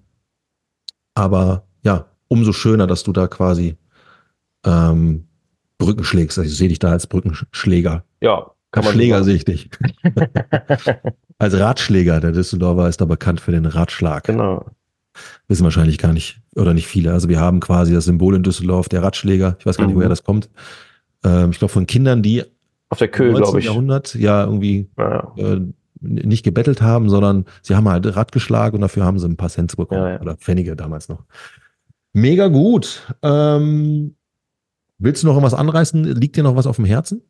aber ja, umso schöner, dass du da quasi ähm, Brücken schlägst. Also ich sehe dich da als Brückenschläger. Ja, kann Als man Schläger so sehe ich dich. Als Ratschläger. Der Düsseldorfer ist da bekannt für den Ratschlag. Genau. Wissen wahrscheinlich gar nicht, oder nicht viele. Also wir haben quasi das Symbol in Düsseldorf, der Ratschläger. Ich weiß gar nicht, Mhm. woher das kommt. Ähm, ich glaube von Kindern, die Auf der im Köhl, glaube neunzehnten ich. Jahrhundert ja irgendwie Ja, äh, nicht gebettelt haben, sondern sie haben halt Rad geschlagen und dafür haben sie ein paar Cent bekommen. Ja, ja. Oder Pfennige damals noch. Mega gut. Ähm, Willst du noch was anreißen? Liegt dir noch was auf dem Herzen?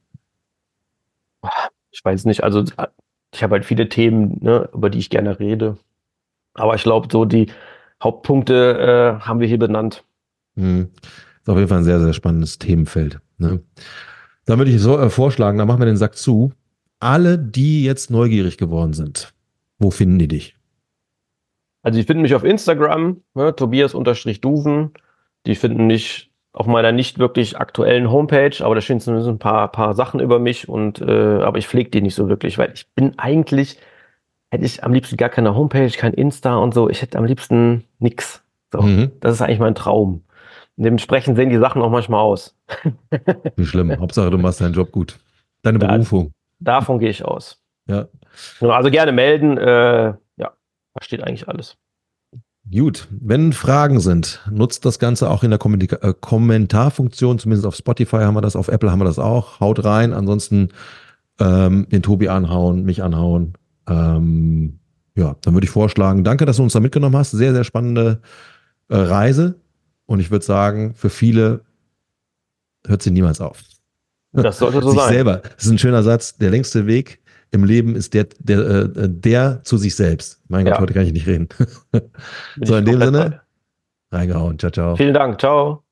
Ich weiß nicht, also ich habe halt viele Themen, ne, über die ich gerne rede. Aber ich glaube, so die Hauptpunkte äh, haben wir hier benannt. Hm. Ist auf jeden Fall ein sehr, sehr spannendes Themenfeld. Ne? Dann würde ich so äh, vorschlagen, dann machen wir den Sack zu. Alle, die jetzt neugierig geworden sind, wo finden die dich? Also die finden mich auf Instagram, ne, Tobias-Duven. Die finden mich auf meiner nicht wirklich aktuellen Homepage, aber da stehen zumindest ein paar, paar Sachen über mich und äh, aber ich pflege die nicht so wirklich, weil ich bin eigentlich, hätte ich am liebsten gar keine Homepage, kein Insta und so. Ich hätte am liebsten nix. So, Mhm. das ist eigentlich mein Traum. Dementsprechend sehen die Sachen auch manchmal aus. Nicht schlimm. Hauptsache, du machst deinen Job gut. Deine Da, Berufung. davon gehe ich aus. Ja. Genau, also gerne melden. Äh, ja, da steht eigentlich alles. Gut, wenn Fragen sind, nutzt das Ganze auch in der Kommunika äh, Kommentarfunktion, zumindest auf Spotify haben wir das, auf Apple haben wir das auch. Haut rein, ansonsten ähm, den Tobi anhauen, mich anhauen. Ähm, ja, dann würde ich vorschlagen, danke, dass du uns da mitgenommen hast. Sehr, sehr spannende äh, Reise. Und ich würde sagen, für viele hört sie niemals auf. Das sollte so Sich sein. selber, das ist ein schöner Satz, der längste Weg im Leben ist der, der, äh, der zu sich selbst. Mein Gott, Ja, heute kann ich nicht reden. bin So, ich in dem komplett Sinne, bei. reingehauen. Ciao, ciao. Vielen Dank. Ciao.